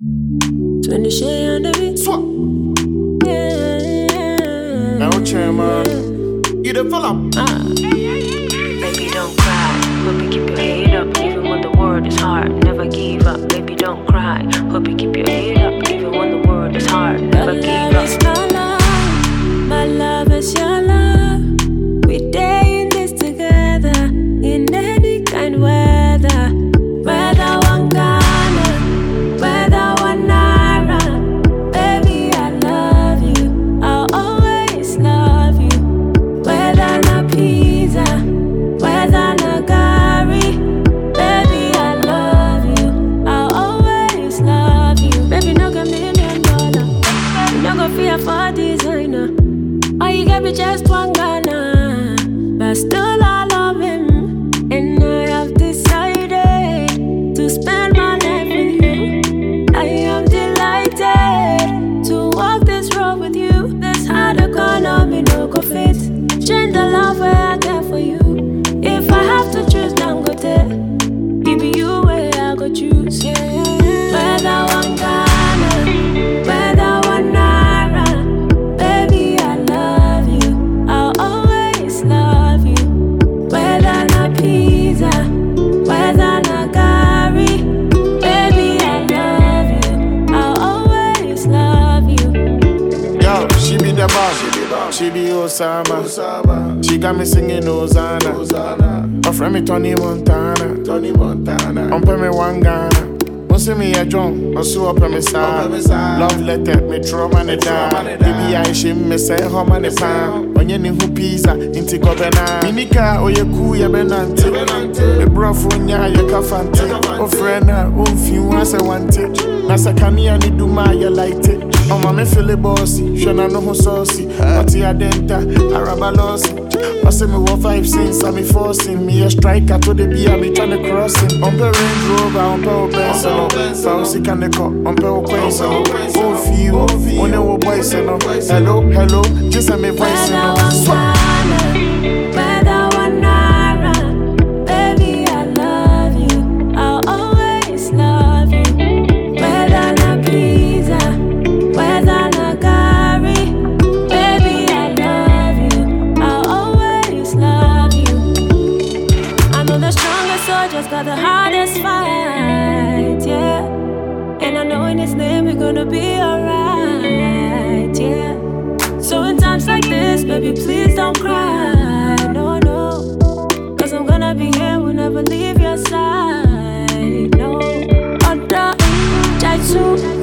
When the shade on the beat. Swap. Yeah. Now, chairman. You the fella. Baby, don't cry. Hope you keep your head up, even when the word is hard. Never give up. Baby, don't cry. Hope you keep your head up, even when the word is hard. Never give up. My love is your love. We day in this together, in any kind of weather. Whether one Ghana, whether one Naira. Baby, I love you. I'll always love you. Whether na pizza, whether na gari. Baby, I love you. I'll always love you. Baby, no $1 million. No go fear for designer. All you get me just one Ghana. But still I love him. And I have decided to spend my life with you. I am delighted to walk this road with you. This hard economy no go fit. Change the love where I get for you. If I have to choose, then go there. Baby, you where I go choose. Whether one Ghana, whether one Naira. Baby, I love you. I'll always love you. Whether na pizza, whether na gari. Baby, I love you. I'll always love you. Yo, she be the boss. She be Osama. She got me singing Hosanna. Her friend me Tony Montana. On pay me one Ghana. Don't see me a drunk, or so up on me side. Love letter, me trauma ne die. Baby, I shame me say how many pound. On your new pizza, into Gobena. Minika, or your cool, ya benante. The bro from ya, your cafante. Oh, friend, oh, few once I want it. Nasa Kania, need do my light it. Oh, mamma, feel it bossy. Shana no ho saucy. Party adenta, Arabalosi. I say me 1 5 since I'm forcing me a striker to the beer, me tryna cross it. On the Range Rover, on the Benson, Fancy can the cup, on the Quenson. Oh, few, on the boys, hello, hello, just a me voice. Whether one Naira. Baby, I love you. I'll always love you. Whether na pizza, whether na gari. Baby, I love you. I'll always love you. I know the strongest soldiers got the hardest fight, yeah. And I know in His name we're gonna be alright, yeah. So in times like this, baby, please don't cry, no, no. Cause I'm gonna be here, we'll never leave your side, no. Oda, Jaisu,